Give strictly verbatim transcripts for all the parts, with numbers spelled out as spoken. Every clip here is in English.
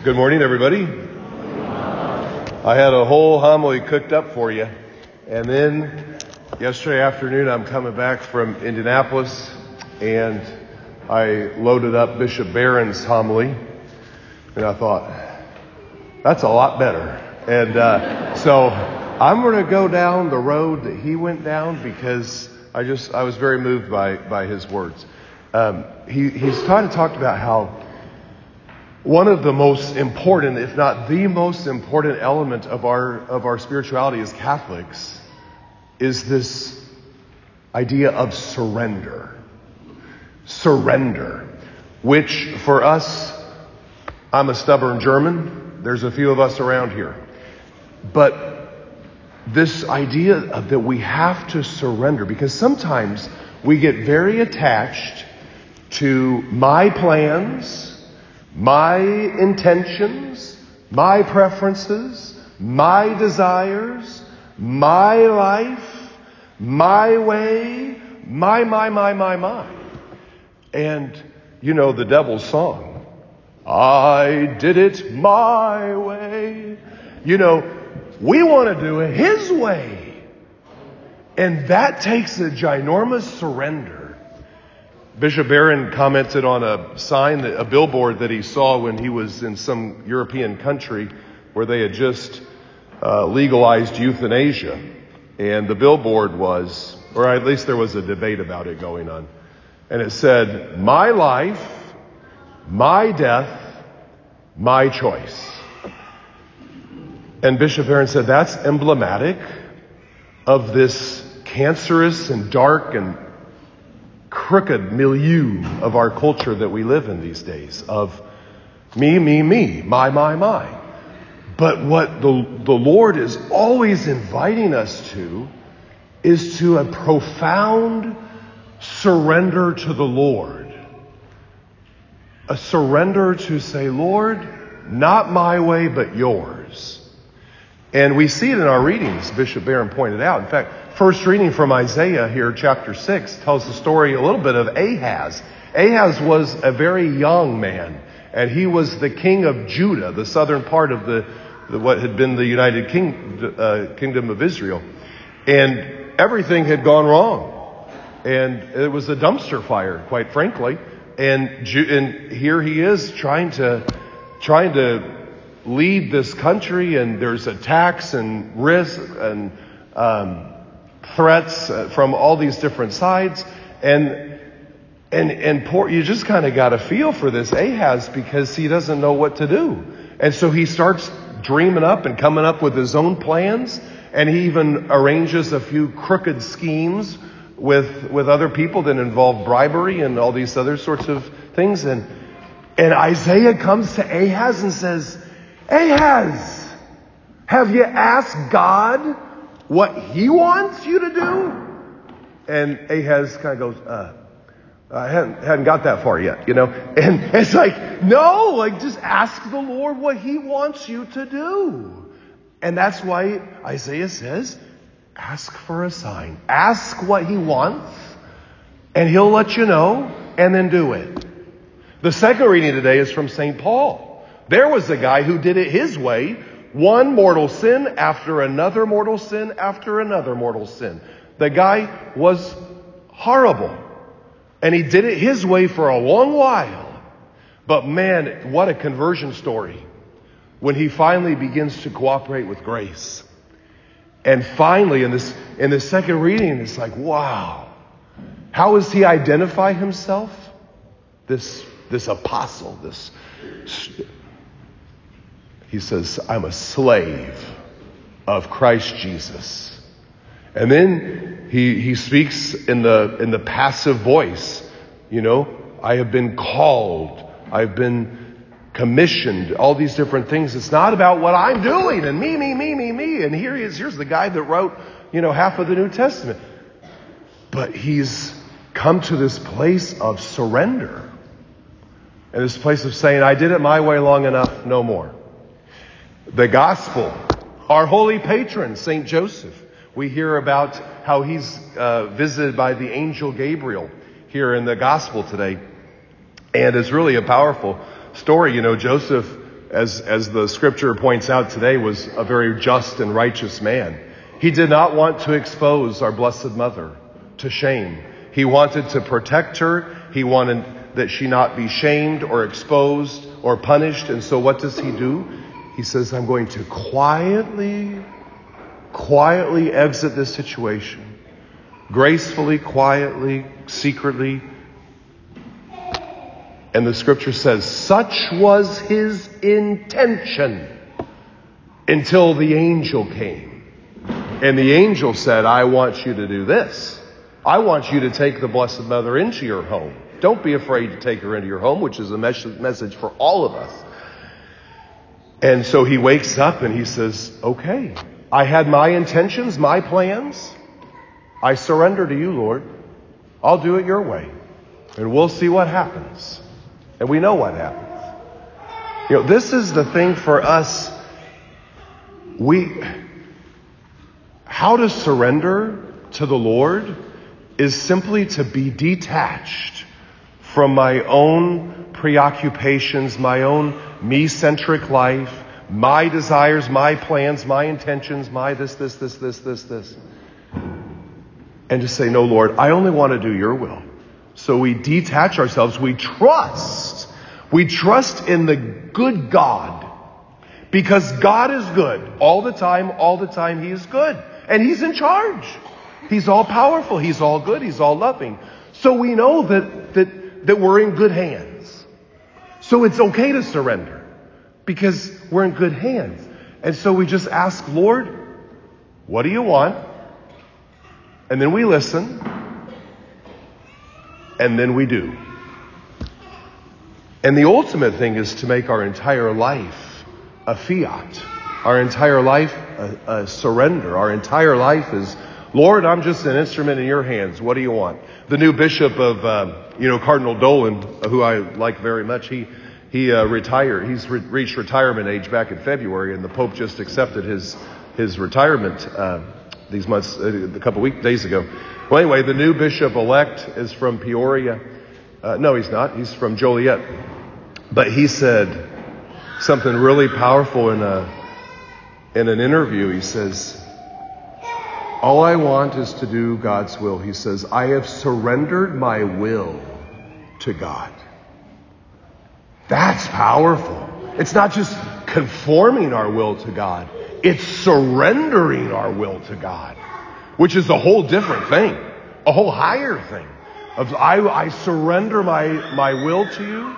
Good morning, everybody. I had a whole homily cooked up for you. And then yesterday afternoon, I'm coming back from Indianapolis, and I loaded up Bishop Barron's homily. And I thought, that's a lot better. And uh, so I'm going to go down the road that he went down because I just I was very moved by, by his words. Um, he, he's trying to talk about how one of the most important, if not the most important element of our of our spirituality as Catholics is this idea of surrender. Surrender, which for us, I'm a stubborn German. There's a few of us around here. But this idea of that we have to surrender, because sometimes we get very attached to my plans, my intentions, my preferences, my desires, my life, my way, my, my, my, my, my. And, you know, the devil's song, I did it my way. You know, we want to do it his way. And that takes a ginormous surrender. Bishop Barron commented on a sign, that, a billboard that he saw when he was in some European country where they had just uh, legalized euthanasia. And the billboard was, or at least there was a debate about it going on. And it said, my life, my death, my choice. And Bishop Barron said that's emblematic of this cancerous and dark and crooked milieu of our culture that we live in these days, of me, me, me, my, my, my. But what the, the Lord is always inviting us to is to a profound surrender to the Lord. A surrender to say, Lord, not my way, but yours. And we see it in our readings, Bishop Barron pointed out. In fact, first reading from Isaiah here, chapter six, tells the story a little bit of Ahaz. Ahaz was a very young man, and he was the king of Judah, the southern part of the, the what had been the United King, uh, Kingdom of Israel. And everything had gone wrong. And it was a dumpster fire, quite frankly. And, Ju- and here he is trying to, trying to lead this country, and there's attacks and risk and um, threats from all these different sides, and and and poor, you just kind of got a feel for this Ahaz because he doesn't know what to do, and so he starts dreaming up and coming up with his own plans, and he even arranges a few crooked schemes with with other people that involve bribery and all these other sorts of things, and and Isaiah comes to Ahaz and says, Ahaz, have you asked God what he wants you to do? And Ahaz kind of goes, uh, I hadn't, hadn't got that far yet, you know? And it's like, no, like just ask the Lord what he wants you to do. And that's why Isaiah says, ask for a sign. Ask what he wants, and he'll let you know, and then do it. The second reading today is from Saint Paul. There was a guy who did it his way, one mortal sin after another mortal sin after another mortal sin. The guy was horrible, and he did it his way for a long while. But man, what a conversion story when he finally begins to cooperate with grace. And finally, in this in the second reading, it's like, wow. How does he identify himself? This this apostle, this... He says, I'm a slave of Christ Jesus. And then he, he speaks in the, in the passive voice. You know, I have been called. I've been commissioned. All these different things. It's not about what I'm doing and me, me, me, me, me. And here he is. Here's the guy that wrote, you know, half of the New Testament. But he's come to this place of surrender. And this place of saying, I did it my way long enough, no more. The gospel, our holy patron, Saint Joseph. We hear about how he's uh, visited by the angel Gabriel here in the gospel today. And it's really a powerful story. You know, Joseph, as, as the scripture points out today, was a very just and righteous man. He did not want to expose our Blessed Mother to shame. He wanted to protect her. He wanted that she not be shamed or exposed or punished. And so what does he do? He says, I'm going to quietly, quietly exit this situation. Gracefully, quietly, secretly. And the scripture says, such was his intention until the angel came. And the angel said, I want you to do this. I want you to take the Blessed Mother into your home. Don't be afraid to take her into your home, which is a mes- message for all of us. And so he wakes up and he says, okay, I had my intentions, my plans. I surrender to you, Lord. I'll do it your way. And we'll see what happens. And we know what happens. You know, this is the thing for us. We, how to surrender to the Lord is simply to be detached from my own preoccupations, my own me-centric life, my desires, my plans, my intentions, my this, this, this, this, this, this. And to say, no, Lord, I only want to do your will. So we detach ourselves. We trust. We trust in the good God. Because God is good. All the time, all the time, he is good. And he's in charge. He's all powerful. He's all good. He's all loving. So we know that, that, that we're in good hands. So it's okay to surrender. Because we're in good hands. And so we just ask, Lord, what do you want? And then we listen. And then we do. And the ultimate thing is to make our entire life a fiat. Our entire life a, a surrender. Our entire life is, Lord, I'm just an instrument in your hands. What do you want? The new bishop of, uh, you know, Cardinal Dolan, who I like very much, he he uh, retired. He's re- reached retirement age back in February, and the Pope just accepted his his retirement uh, these months, uh, a couple week days ago. Well, anyway, the new bishop-elect is from Peoria. Uh, no, he's not. He's from Joliet. But he said something really powerful in a in an interview. He says, all I want is to do God's will. He says, I have surrendered my will to God. That's powerful. It's not just conforming our will to God. It's surrendering our will to God. Which is a whole different thing. A whole higher thing. Of I, I surrender my, my will to you.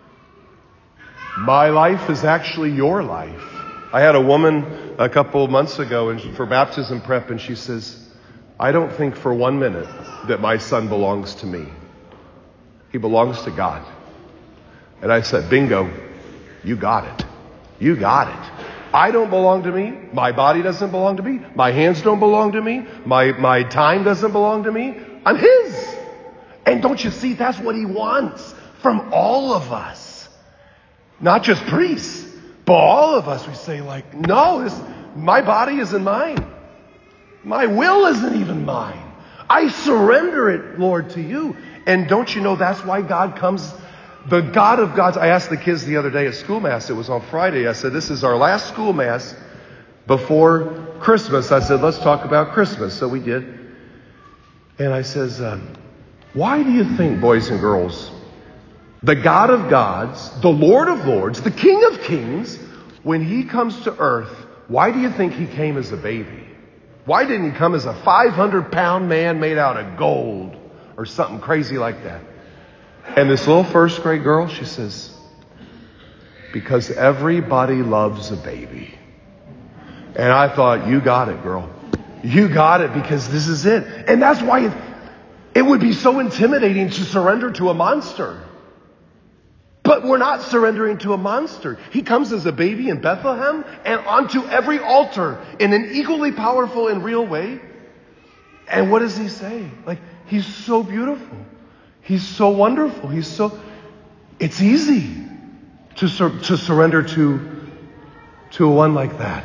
My life is actually your life. I had a woman a couple of months ago and for baptism prep, and she says, I don't think for one minute that my son belongs to me. He belongs to God. And I said, bingo, you got it. You got it. I don't belong to me. My body doesn't belong to me. My hands don't belong to me. My, my time doesn't belong to me. I'm his. And don't you see, that's what he wants from all of us. Not just priests, but all of us. We say like, no, this, my body isn't mine. My will isn't even mine. I surrender it, Lord, to you. And don't you know that's why God comes, the God of gods. I asked the kids the other day at school mass. It was on Friday. I said, this is our last school mass before Christmas. I said, let's talk about Christmas. So we did. And I says, uh, why do you think, boys and girls, the God of gods, the Lord of lords, the King of kings, when he comes to earth, why do you think he came as a baby? Why didn't he come as a five hundred pound man made out of gold or something crazy like that? And this little first grade girl, she says, because everybody loves a baby. And I thought, you got it, girl. You got it, because this is it. And that's why it, it would be so intimidating to surrender to a monster. But we're not surrendering to a monster. He comes as a baby in Bethlehem and onto every altar in an equally powerful and real way. And what does he say? Like, he's so beautiful. He's so wonderful. He's so, it's easy to sur- to surrender to, to one like that.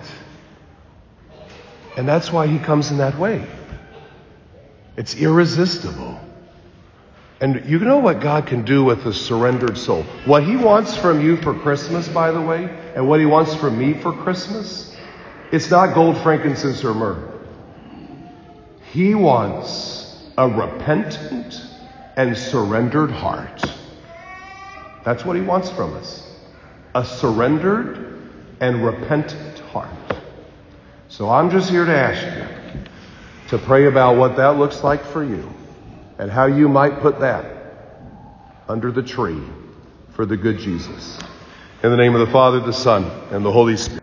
And that's why he comes in that way. It's irresistible. And you know what God can do with a surrendered soul? What he wants from you for Christmas, by the way, and what he wants from me for Christmas, it's not gold, frankincense, or myrrh. He wants a repentant and surrendered heart. That's what he wants from us. A surrendered and repentant heart. So I'm just here to ask you to pray about what that looks like for you and how you might put that under the tree for the good Jesus. In the name of the Father, the Son, and the Holy Spirit.